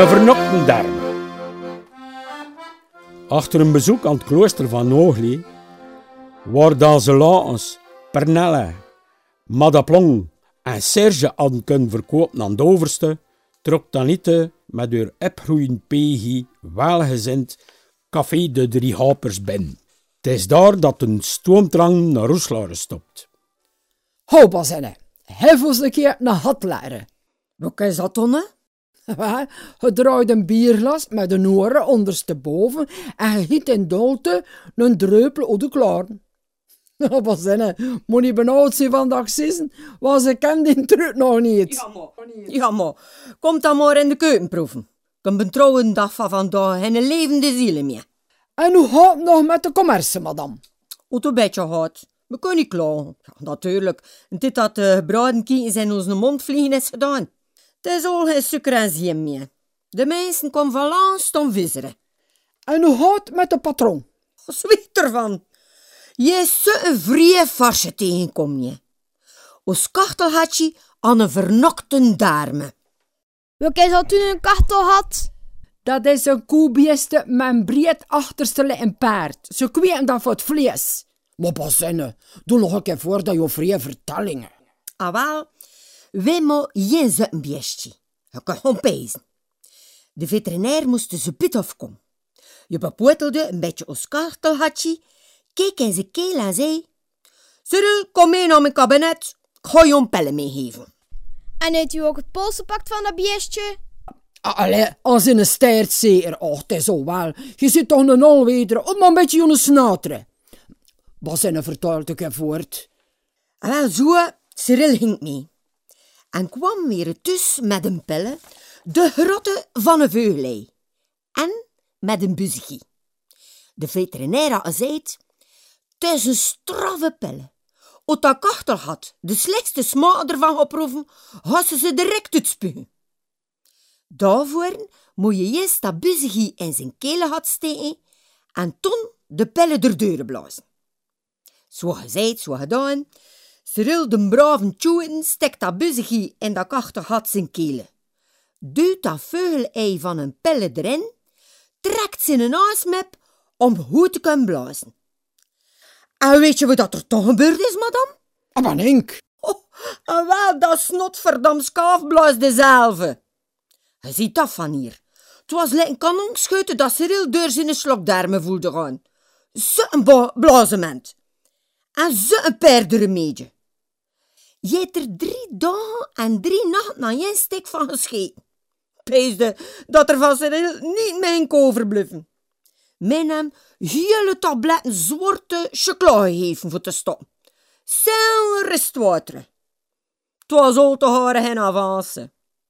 de vernokte darmen. Achter een bezoek aan het klooster van Noogli, waar dan ze laatens Pernelle, Madaplong en Serge hadden kunnen verkopen aan de overste, trok Tanite met haar opgroeiend pegie welgezind Café de Drie Hapers binnen. Het is daar dat een stoomdrang naar Roeselare stopt. Hou Bazinne, hef ons een keer naar hat leren. Wat is dat dan, hè? Je draait een bierglas met een oren ondersteboven en je giet in dolte een druppel op de klaren. Bazinne, moet niet benauwd zijn van de accijnsen, want ze kent die truc nog niet. Ja, maar. Kom dan maar in de keuken proeven. Ik ben trouwen dag van vandaag en een levende ziel meer. En hoe gaat het nog met de commerce, madame? Hoe het een beetje gaat. We kunnen niet klagen. Ja, natuurlijk. Dit dat de gebraden kiekens in onze mond vliegen is gedaan. Het is al geen suiker en zin meer. De mensen komen van langs om visseren. En hoe gaat het met de patroon? Zwicht ervan. Je is zo'n vrije farsje tegenkom je. Ons kachtel had je aan een vernokte darmen. Wat is dat toen een kachtel had? Dat is een koebieste met een breed achterste en paard. Ze kweken dat voor het vlees. Maar Bazinne, doe nog een keer voor dat je vrije vertellingen. Ah wel, wij maar geen zo'n beestje. Je kan gewoon pezen. De veterinair moest de pit afkomen. Je bepoetelde een beetje ons kachtelhatje, keek in zijn keel en zei: Cyril, kom mee naar mijn kabinet. Ik ga je een pellen meegeven. En heeft u ook het pols gepakt van dat beestje? Allee, als in een staart zeker. Och, het is zo wel. Je zit toch een alweder om een beetje je snateren. Bazinne vertelt ik voort. En wel zo, Cyril ging mee. En kwam weer thuis met een pille, de grotte van een veugelei. En met een buzzie. De veterinair had gezegd: het is een straffe pille. Als dat kachtel had de slechtste smaak ervan geproeven, had ze direct uitspugen. Daarvoor moet je eerst dat buzzie in zijn keel had steken en toen de pille deuren blazen. Zo gezegd, zo gedaan. Cyril de brave tjoen steekt dat buzzie in dat kachtelgat zijn keel. Duwt dat veugelei van een pille erin, trekt zijn aasmep om goed te kunnen blazen. En weet je wat er toch gebeurd is, madame? Maar Henk. Oh, en wel, dat snotverdam skaaf blaast dezelfde. Je ziet dat van hier. Het was lijkt een kanonschuiten dat Cyril door zijn slokdarmen voelde gaan. Zo'n blazement. En zo'n paardenremedje. Je hebt er 3 dagen en 3 nachten aan je stek van gescheten. Peesde dat er van Cyril niet meer overblijven. Men hem hele tabletten zwarte chocola gegeven voor te stoppen. Zijn restwater. Het was al te horen geen avance.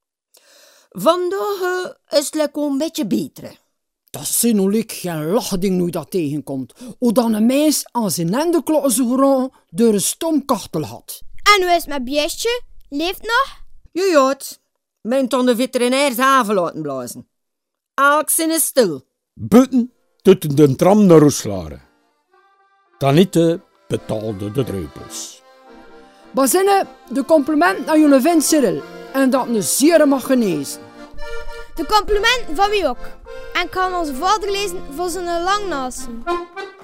Vandaag is het lekker een beetje beter. Dat zijn nu geen lachding nu dat tegenkomt. Hoe dan een mens aan zijn endenklokken zo door een stom kachtel had. En hoe is het met beestje? Leeft nog? Ja, het. Mijn ton de veterinair zelf laten blazen. Elk zin is stil. Buiten tussen de tram naar Roeselare. Tanite betaalde de druppels. Bazinne, de compliment naar jullie vent Cyril. En dat een zeer mag genezen. De compliment van wie ook. En kan onze vader lezen voor zijn langnassen.